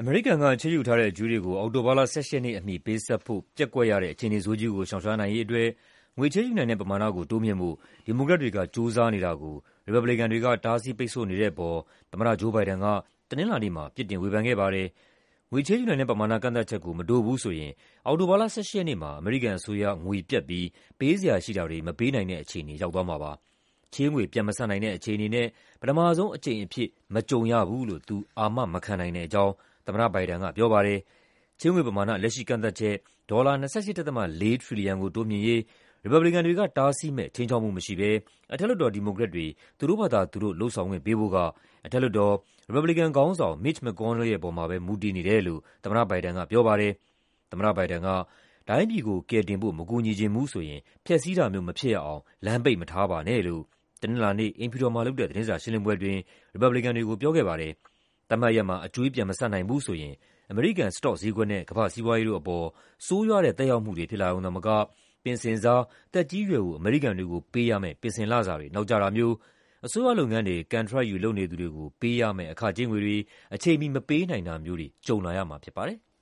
အမေရိကန်ကချေးယူထားတဲ့ကျွေးတွေကိုအောက်တိုဘာလ 18 ရက်နေ့အမီပေးဆပ်ဖို့ပျက်ကွက်ရတဲ့အခြေအနေဆိုးကြီးကိုရှောင်ရှားနိုင်ရေးအတွက်ငွေချေးယူနိုင်တဲ့ပမာဏကိုတိုးမြှင့်ဖို့ဒီမိုကရက်တွေကကြိုးစားနေတာကိုရီပတ်ဘလီကန်တွေကတားဆီးပိတ်ဆို့နေတဲ့အပေါ်သမ္မတဂျိုးဘိုင်ဒန်ကတနင်္လာနေ့မှာပြစ်တင်ဝေဖန်ခဲ့ပါတယ်။ငွေချေးယူနိုင်တဲ့ပမာဏကန့်သတ်ချက်ကိုမတိုးဘူးဆိုရင်အောက်တိုဘာလ 18 ရက်နေ့မှာအမေရိကန်အစိုးရငွေပြတ်ပြီးပေးစရာရှိတာတွေမပေးနိုင်တဲ့အခြေအနေရောက်သွားမှာပါ။ချေးငွေပြန်မဆပ်နိုင်တဲ့အခြေအနေနဲ့ပထမဆုံးအကြိမ်အဖြစ်မကြုံရဘူးလို့သူအာမမခံနိုင်တဲ့အကြောင်းသမ္မတဘိုင်ဒန်ကပြောပါတယ်။ချေးငွေပမာဏလက်ရှိကန့်သတ်ချက်ဒေါ်လာ 28.4 ထရီလီယံကိုတိုးမြှင့်ရေးရီပတ်ဘလီကန်တွေကတားဆီးမဲ့ခြိမ်းခြောက်မှုမရှိဘဲအထက်လွှတ်တော်ဒီမိုကရက်တွေသူတို့ဘာသာသူတို့လုပ်ဆောင်ခွင့်ပေးဖို့ကအထက်လွှတ်တော်ရီပတ်ဘလီကန်ခေါင်းဆောင် Mitch McConnell ရဲ့ပေါ်မှာပဲမူတည်နေတယ်လို့သမ္မတဘိုင်ဒန်ကပြောပါတယ်။သမ္မတဘိုင်ဒန်ကတိုင်းပြည်ကိုကယ်တင်ဖို့မကူညီချင်ဘူးဆိုရင်ဖျက်ဆီးတာမျိုးမဖြစ်ရအောင်လမ်းပိတ်မထားပါနဲ့လို့တနင်္လာနေ့အိမ်ဖြူတော်မှာလုပ်တဲ့သတင်းစာရှင်းလင်းပွဲအတွင်းရီပတ်ဘလီကန်တွေကိုပြောခဲ့ပါတယ်။သတ်မှတ်ရက်မှာအကြွေးပြန်မဆပ်နိုင်ဘူးဆိုရင်အမေရိကန်စတော့ဈေးကွက်နဲ့ကမ္ဘာ့စီးပွားရေးတို့အပေါ်ဆိုးရွားတဲ့သက်ရောက်မှုတွေဖြစ်လာရုံသာမကပင်စင်စားသက်ကြီးရွယ်အိုအမေရိကန်တွေကိုပေးရမယ့်ပင်စင်လစာတွေနောက်ကျတာမျိုးအစိုးရလုပ်ငန်းတွေကန်ထရိုက်ယူလုပ်နေသူတွေကိုပေးရမယ့်အခကြေးငွေတွေအချိန်မီမပေးနိုင်တာမျိုးတွေကြုံလာရမှာဖြစ်ပါတယ်။